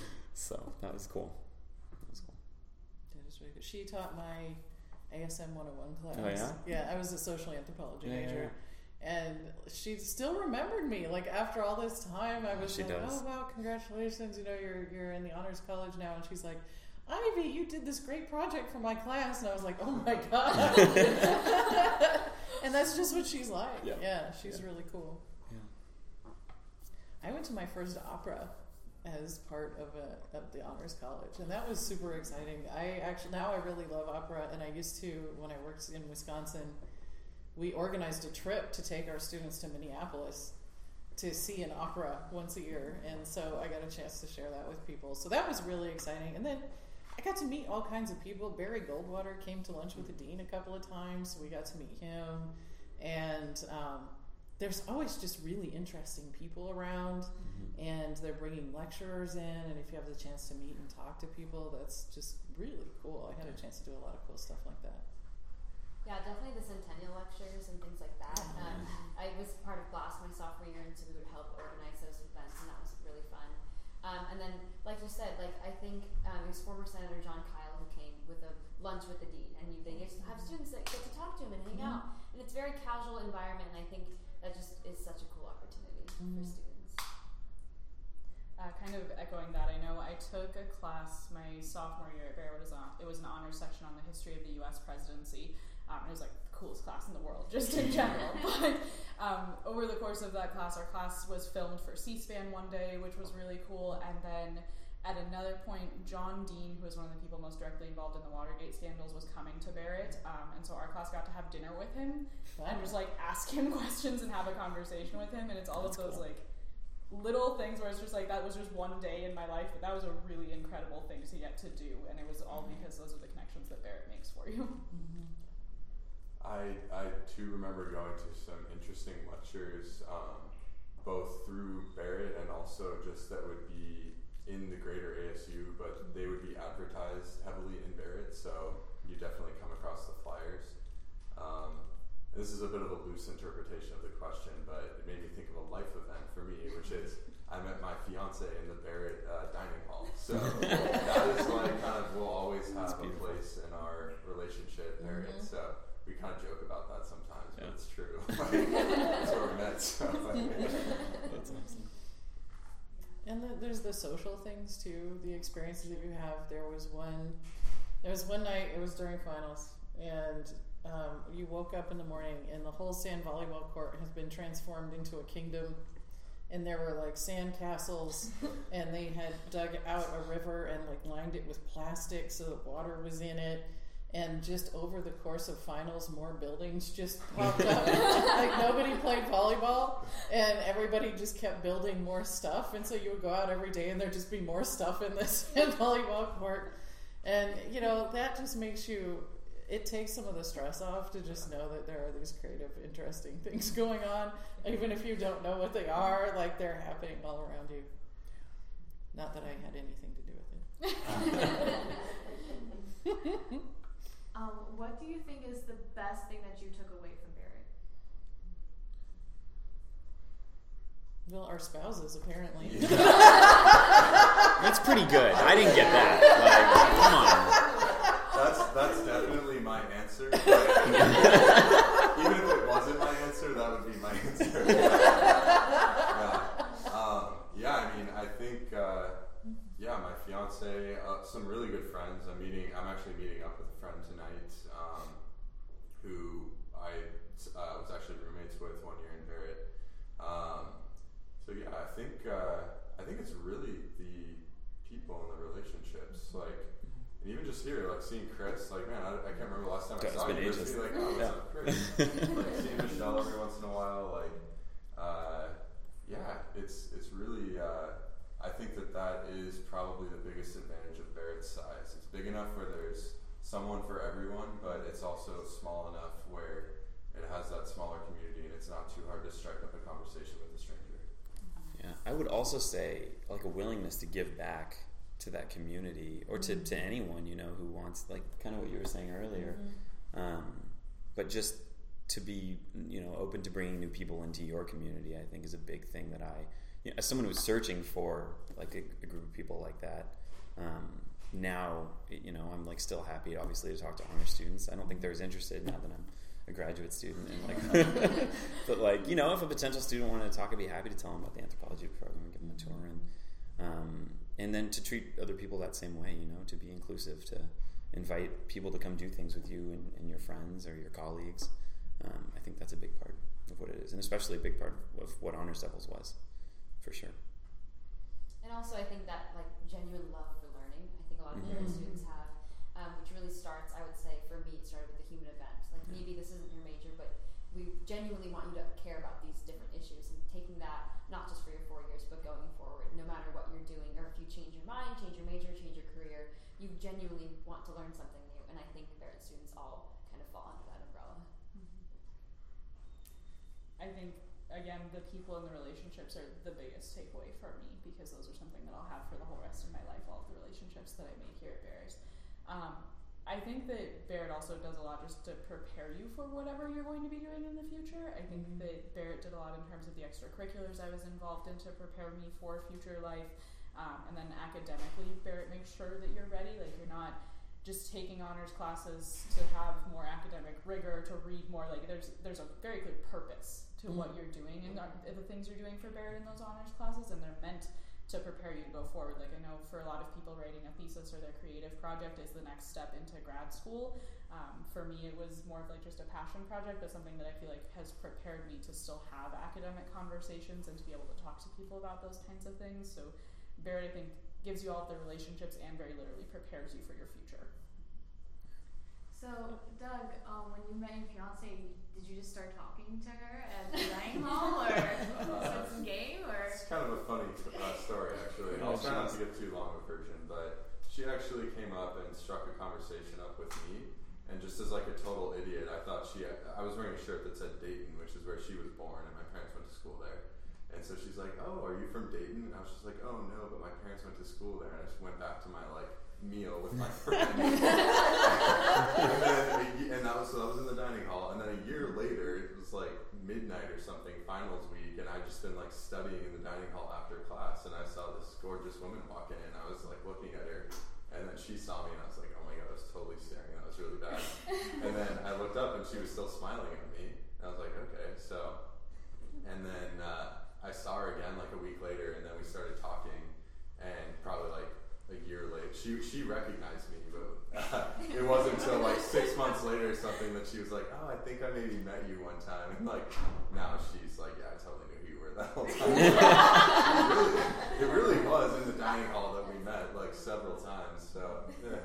So that was cool. That was cool. That is really good. She taught my A S M one oh one class. Oh, yeah? Yeah, I was a social anthropology Yeah, major. yeah, yeah. And she still remembered me. Like after all this time, I was She like, does. oh wow, congratulations, you know, you're you're in the honors college now. And she's like, Ivy, you did this great project for my class. And I was like, oh my God. And that's just what she's like. Yeah, yeah she's yeah. really cool. Yeah. I went to my first opera as part of a of the honors college, and that was super exciting. I actually now I really love opera, and I used to when I worked in Wisconsin. we organized a trip to take our students to Minneapolis to see an opera once a year, and so I got a chance to share that with people. So that was really exciting. And then I got to meet all kinds of people. Barry Goldwater came to lunch with the dean a couple of times, so we got to meet him. And um, there's always just really interesting people around, mm-hmm. and they're bringing lecturers in, and if you have the chance to meet and talk to people, that's just really cool. I had a chance to do a lot of cool stuff like that. Yeah, definitely the centennial lectures and things like that. Um, I was part of GLASS my sophomore year, and so we would help organize those events, and that was really fun. Um, and then, like you said, like I think um, it was former Senator John Kyle who came with a lunch with the dean, and you, they get to have students that get to talk to him and hang mm-hmm. out, and it's a very casual environment. And I think that just is such a cool opportunity mm-hmm. for students. Uh, kind of echoing that, I know I took a class my sophomore year at Barrett. It was, on, it was an honors section on the history of the U S presidency. Um, it was like the coolest class in the world, just in general. But um, over the course of that class, our class was filmed for C-SPAN one day, which was really cool. And then at another point, John Dean, who was one of the people most directly involved in the Watergate scandals, was coming to Barrett. Um, and so our class got to have dinner with him wow. and just like ask him questions and have a conversation with him. And it's all That's of those cool. like little things where it's just like, that was just one day in my life, but that was a really incredible thing to get to do. And it was all because those are the connections that Barrett makes for you. Mm-hmm. I, I too remember going to some interesting lectures, um, both through Barrett and also just that would be in the greater A S U, but they would be advertised heavily in Barrett, so you definitely come across the flyers. Um, this is a bit of a loose interpretation of the question, but it made me think of a life event for me, which is I met my fiance in the Barrett uh, dining hall. So that is like kind of, we'll always have a place in our relationship, Barrett. Mm-hmm. So we kind of joke about that sometimes, yeah. but it's true. Like, that's where we met. So. That's awesome. And the, there's the social things too, the experiences that you have. There was one, there was one night, it was during finals, and um, you woke up in the morning and the whole sand volleyball court has been transformed into a kingdom, and there were like sand castles, and they had dug out a river and like lined it with plastic so that water was in it. And just over the course of finals, more buildings just popped up. Like nobody played volleyball, and everybody just kept building more stuff. And so you would go out every day, and there'd just be more stuff in this volleyball court. And you know that just makes you. It takes some of the stress off to just know that there are these creative, interesting things going on, even if you don't know what they are. Like they're happening all around you. Not that I had anything to do with it. Um, what do you think is the best thing that you took away from Barrett? Well, our spouses, apparently. Yeah. That's pretty good. I didn't get that. Like, come on. That's that's definitely my answer. But even if it wasn't my answer, that would be my answer. yeah. Um, yeah, I mean, I think, uh, yeah, my fiance, uh, some really good friends. I'm meeting. I'm actually meeting up with a friend tonight, um, who I uh, was actually roommates with one year in Barrett. Um, so yeah, I think uh, I think it's really the people and the relationships, like, and even just here, like seeing Chris, like man, I, I can't remember the last time I God, saw you. It's Just been ages. be like, oh, what's Yeah. up, Chris? Like seeing Michelle every once in a while, like, uh, yeah, it's it's really. Uh, I think that that is probably the biggest advantage of Barrett's size. It's big enough where there's someone for everyone, but it's also small enough where it has that smaller community and it's not too hard to strike up a conversation with a stranger. Yeah, I would also say like a willingness to give back to that community or to, to anyone, you know, who wants, like kind of what you were saying earlier. Mm-hmm. Um, but just to be, you know, open to bringing new people into your community, I think is a big thing that I, you know, as someone who's searching for like a, a group of people like that, um, now, you know, I'm like still happy obviously to talk to honor students. I don't think they're as interested now that I'm a graduate student and like but like, you know, if a potential student wanted to talk, I'd be happy to tell them about the anthropology program and give them a tour, and um, and then to treat other people that same way, you know, to be inclusive, to invite people to come do things with you and, and your friends or your colleagues. Um, I think that's a big part of what it is, and especially a big part of what Honors Devils was, for sure. And also, I think that like genuine love for learning, I think a lot of Mm-hmm. Barrett students have, um, which really starts, I would say, for me, it started with the human event. Like maybe this isn't your major, but genuinely want you to care about these different issues and taking that not just for your four years but going forward, no matter what you're doing, or if you change your mind, change your major, change your career, you genuinely want to learn something new. And I think Barrett students all kind of fall under that umbrella. I think, again, the people and the relationships are the biggest takeaway for me, because those are something that I'll have for the whole rest of my life, all of the relationships that I make here at Barrett. Um, I think that Barrett also does a lot just to prepare you for whatever you're going to be doing in the future. I think Mm-hmm. that Barrett did a lot in terms of the extracurriculars I was involved in to prepare me for future life. Um, and then academically, Barrett makes sure that you're ready. Like, you're not just taking honors classes to have more academic rigor, to read more. Like, there's there's a very clear purpose to Mm-hmm. what you're doing and the things you're doing for Barrett in those honors classes, and they're meant to prepare you to go forward. Like, I know for a lot of people, writing a thesis or their creative project is the next step into grad school. Um, for me, it was more of like just a passion project, but something that I feel like has prepared me to still have academic conversations and to be able to talk to people about those kinds of things. So Barrett, I think, gives you all of the relationships and very literally prepares you for your future. So, Doug, um, when you met your fiance, did you just start talking to her at the dining hall, or spend some game, or? It's kind of a funny uh, story, actually. I'll try not to get too long of a version, but she actually came up and struck a conversation up with me, and just as like a total idiot, I thought she, I was wearing a shirt that said Dayton, which is where she was born, and my parents went to school there. And so she's like, "Oh, are you from Dayton?" And I was just like, "Oh no, but my parents went to school there." And I just went back to my like meal with my friend. and, then, and that was so that was in the dining hall. And then a year later, it was like midnight or something, finals week, and I just been like studying in the dining hall after class, and I saw this gorgeous woman walk in, and I was like looking at her, and then she saw me, and I was like, "Oh my god, I was totally staring. That was really bad." And then I looked up, and she was still smiling at me, and I was like, "Okay." So, and then. Uh, I saw her again like a week later, and then we started talking, and probably like a year later, she she recognized me, but uh, it wasn't until like six months later or something that she was like, "Oh, I think I maybe met you one time," and like now she's like, "Yeah, I totally knew who you were that whole time." it, really, it really was in the dining hall that we met like several times. So yeah.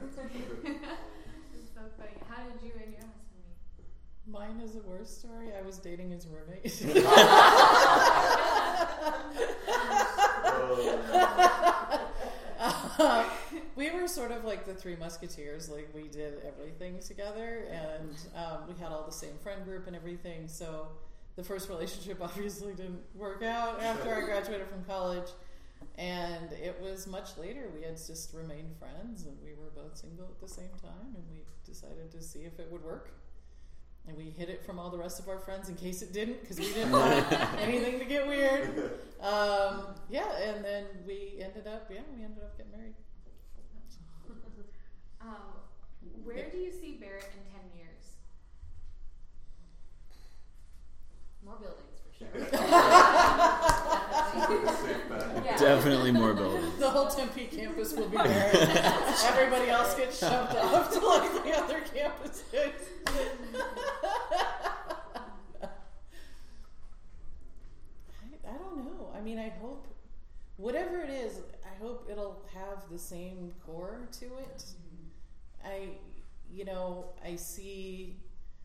It's so funny. How did you and your husband meet? Mine is a worse story. I was dating his roommate. uh, we were sort of like the Three Musketeers. Like, we did everything together, and um, we had all the same friend group and everything. So the first relationship obviously didn't work out after I graduated from college. And it was much later. We had just remained friends, and we were both single at the same time, and we decided to see if it would work. And we hid it from all the rest of our friends in case it didn't, because we didn't want anything to get weird. Um, yeah, and then we ended up, yeah, we ended up getting married. Um, where do you see Barrett in ten years? More buildings, for sure. Yeah. Definitely more buildings. The whole Tempe campus will be there. Everybody else gets shoved off to like the other campuses. I, I don't know. I mean, I hope, whatever it is, I hope it'll have the same core to it. I, you know, I see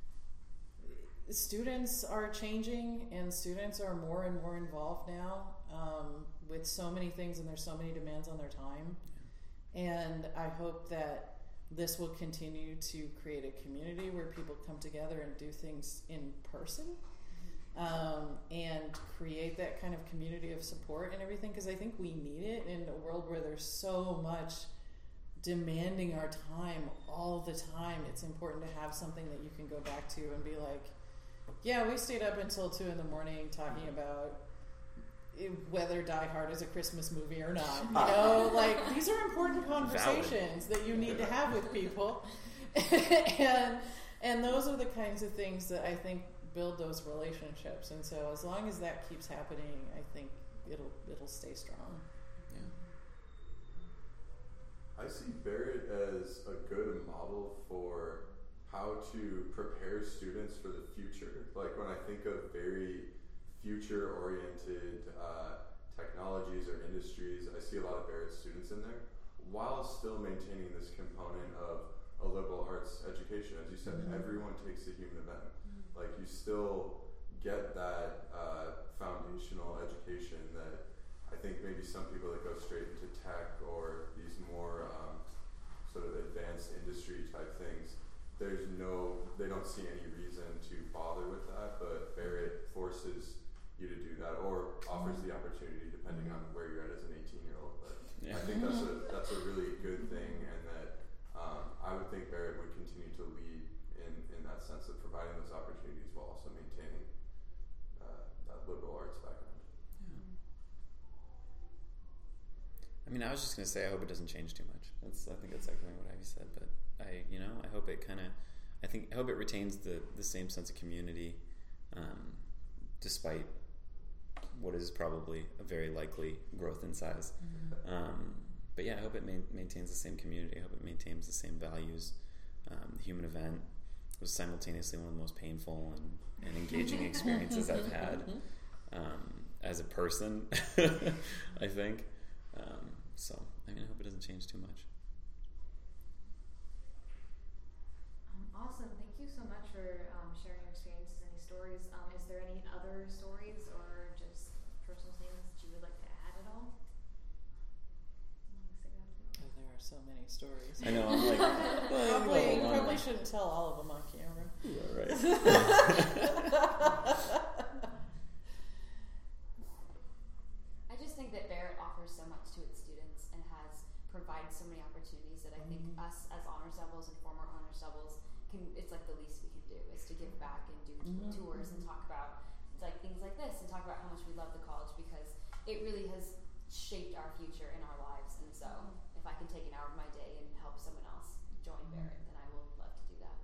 students are changing, and students are more and more involved now um, with so many things, and there's so many demands on their time. And I hope that this will continue to create a community where people come together and do things in person, um, and create that kind of community of support and everything, because I think we need it in a world where there's so much demanding our time all the time. It's important to have something that you can go back to and be like, yeah, we stayed up until two in the morning talking about whether Die Hard is a Christmas movie or not. You know, like, these are important conversations Valid. that you need to have with people. and and those are the kinds of things that I think build those relationships. And so as long as that keeps happening, I think it'll it'll stay strong. Yeah. I see Barrett as a good model for how to prepare students for the future. Like, when I think of very future-oriented uh, technologies or industries, I see a lot of Barrett students in there, while still maintaining this component of a liberal arts education. As you said, mm-hmm. everyone takes a human event. Mm-hmm. Like, you still get that uh, foundational education that I think maybe some people that go straight into tech or these more um, sort of advanced industry type things, there's no, they don't see any reason to bother with that, but Barrett forces you to do that or offers the opportunity depending on where you're at as an eighteen year old. But Yeah. I think that's a that's a really good thing, and that um, I would think Barrett would continue to lead in, in that sense of providing those opportunities while also maintaining uh, that liberal arts background. I mean, I was just gonna say I hope it doesn't change too much. That's I think that's echoing what Ivy said, but I you know I hope it kind of I think I hope it retains the the same sense of community, um, despite what is probably a very likely growth in size. Mm-hmm. Um, but yeah, I hope it ma- maintains the same community. I hope it maintains the same values. Um, the human event was simultaneously one of the most painful and, and engaging experiences I've had um, as a person, I think. Um, so, I mean, I hope it doesn't change too much. Um, awesome. Thank you so much for um, sharing your experiences and these stories. Um, is there any other stories or just personal things that you would like to add at all? Oh, there are so many stories. I know, I'm like, well, probably level one. probably shouldn't tell all of them on camera. Yeah, right. I just think that Barrett offers so much to its students and has provided so many opportunities that I think Mhm. us as honors doubles and former honors doubles can, it's like the least we can do is to give back and do Mhm. tours and talk about like things like this and talk about how much we love the college because it really has shaped our future in our lives. And so if I can take an hour of my day and help someone else join Barrett, then I will love to do that.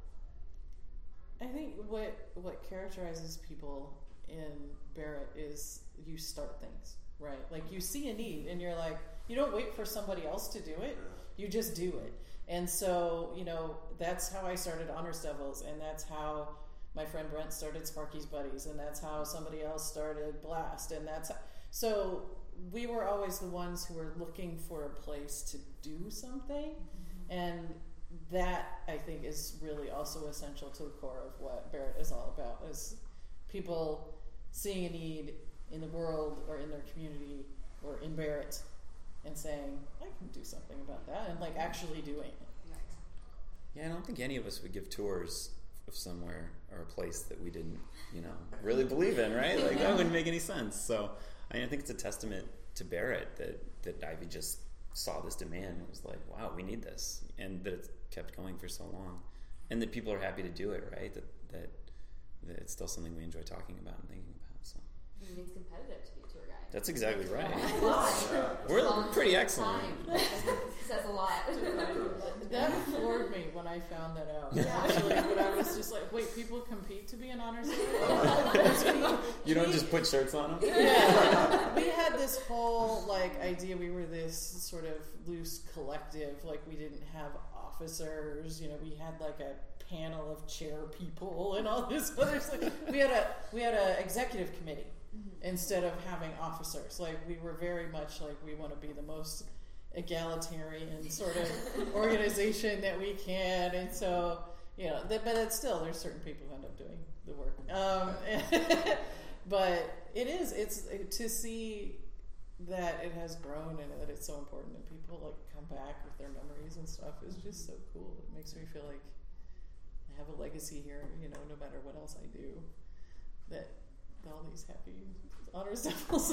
I think what what characterizes people in Barrett is you start things, right? Like you see a need and you're like, you don't wait for somebody else to do it, you just do it. And so, you know, that's how I started Honors Devils, and that's how my friend Brent started Sparky's Buddies, and that's how somebody else started Blast, and that's how, so we were always the ones who were looking for a place to do something, mm-hmm. and that I think is really also essential to the core of what Barrett is all about, is people seeing a need in the world or in their community or in Barrett and saying, I can do something about that, and like actually doing it. Yeah, I don't think any of us would give tours of somewhere or a place that we didn't, you know, really believe in, right? Like that wouldn't make any sense. So I, mean, I think it's a testament to Barrett that, that Ivy just saw this demand and was like, wow, we need this. And that it's kept going for so long. And that people are happy to do it, right? That that, that it's still something we enjoy talking about and thinking about. So I mean, it's competitive to be a tour guide. that's exactly right. Yeah. We're Long pretty excellent. time. Says a lot. That floored me when I found that out. Yeah. Actually, but I was just like, wait, people compete to be an honors You we, don't just put shirts on them? Yeah. We had this whole like idea we were this sort of loose collective, like we didn't have officers, you know, we had like a panel of chair people and all this other stuff. We had a we had a executive committee instead of having officers. Like we were very much like we want to be the most egalitarian sort of organization that we can, and so you know, th- but it's still there's certain people who end up doing the work. Um, but it is it's to see that it has grown and that it's so important and people like come back with their memories and stuff is just so cool. It makes me feel like I have a legacy here, you know, no matter what else I do, that all these happy honors devils.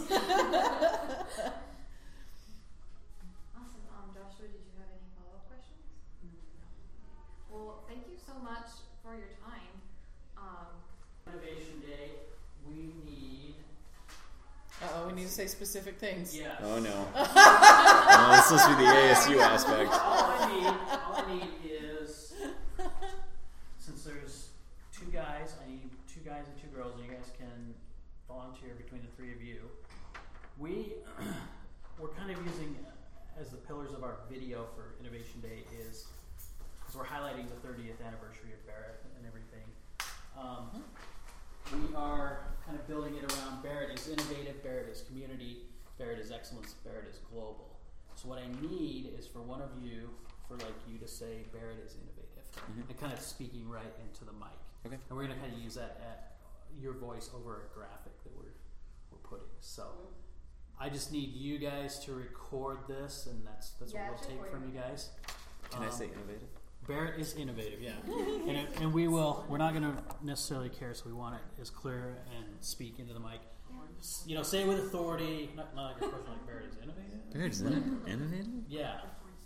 Awesome. Um, Joshua, did you have any follow-up questions? No. Well, thank you so much for your time. Um, Innovation Day, we need. Uh-oh, we need to say specific things. Yes. Oh no. No, this must be the A S U aspect. All I need, all I need is, since there's two guys, I need two guys and two girls, and you guys can volunteer between the three of you. We, we're kind of using as the pillars of our video for Innovation Day is, because we're highlighting the thirtieth anniversary of Barrett and everything. Um, we are kind of building it around Barrett is innovative, Barrett is community, Barrett is excellence, Barrett is global. So what I need is for one of you, for like you to say Barrett is innovative, Mm-hmm. and kind of speaking right into the mic. Okay. And we're going to kind of use that at, your voice over a graphic that we're we're putting. So I just need you guys to record this, and that's that's Yeah, what it's we'll take from you recorded. guys. Can I Um, say innovative? Barrett is innovative, yeah, and it, and we will. We're not going to necessarily care, so we want it as clear and speak into the mic. S- You know, say it with authority. Not, not like a question like Barrett is innovative. Barrett is inno- innovative? Yeah,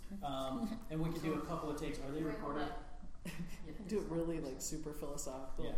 um, and we can do a couple of takes. Are they Wait, hold recorded? up. Do it really like super philosophical. Yeah.